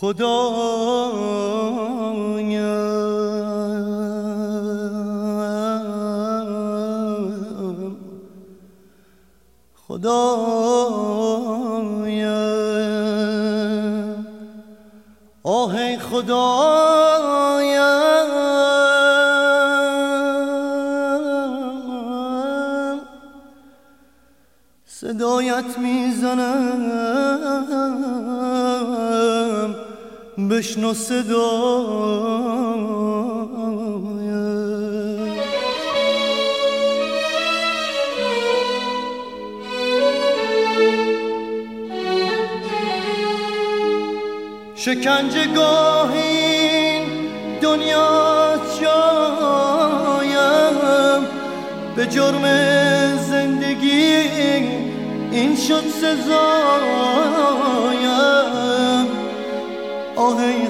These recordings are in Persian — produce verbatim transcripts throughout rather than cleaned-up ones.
خدایا خدایا آه ای خدایا صدایت میزنم بشنو صدایا شکنجه گاه این دنیا جایم به جرم زندگی این شد سزایم آه ای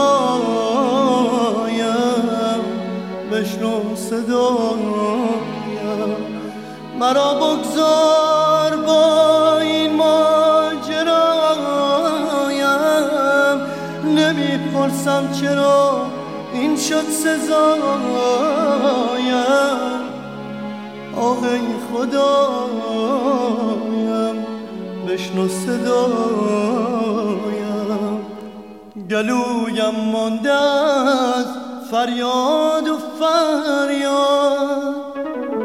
خدایم بشنو صدایم مرا بگذار با این ماجرایم نمیپرسم چرا این شد سزایم آه ای خدایم بشنو صدایم گلویم مانده از فریاد و فریاد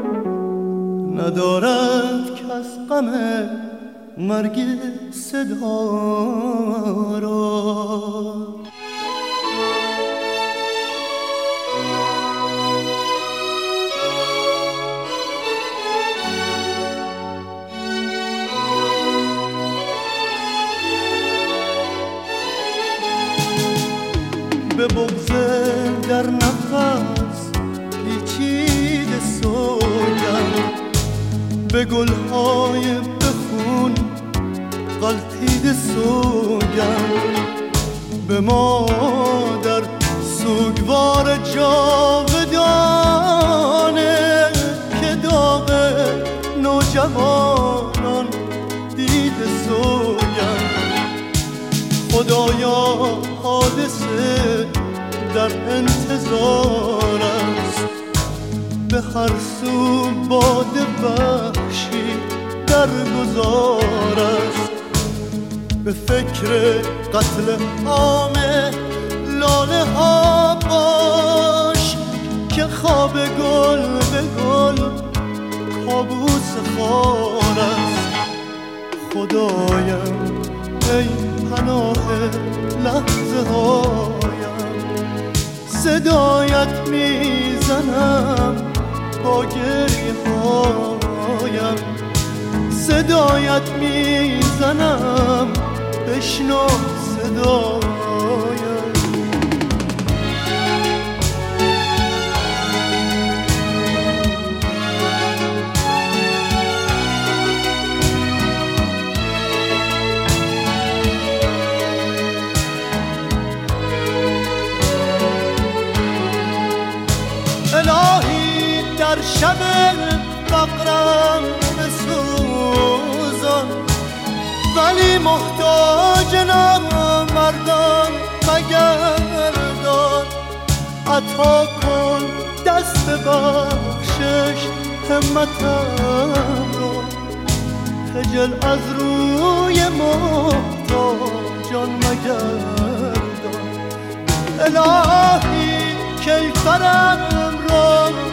ندارد کس غم مرگ صدا را به بغض در نفس پیچیده سوگم به گلهای بخون غلطیده سوگم به مادر سوگوار جاودانه که داغ نوجوانان دیده سوگم خدایا حادثه در انتظار است به هر سو باد بخشی در گذار است به فکر قتل عام لاله ها باش که خواب گل به گل کابوس خار است خدایم ای پناه لحظه هایم صدایت میزنم با گریه هایم صدایت میزنم بشنو صدایم الهی در شب فقرم بسوزان ولی محتاج نامردان مگردان عطا کن دست بخشش همتم رو خجل از روی محتاجان مگردان الهی کیفرم را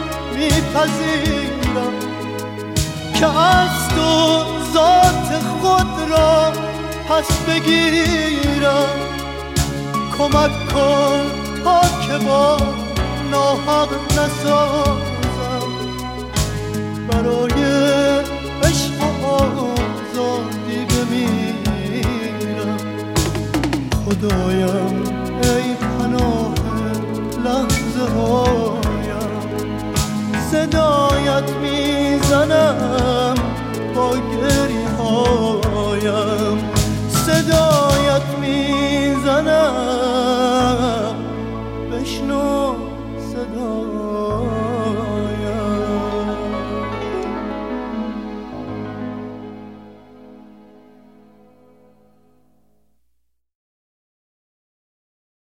میپذیرم که از تو ذات خود را پس بگیرم کمک کن تا که با ناحق نسازم برای عشق و آزادی بمیرم خدایم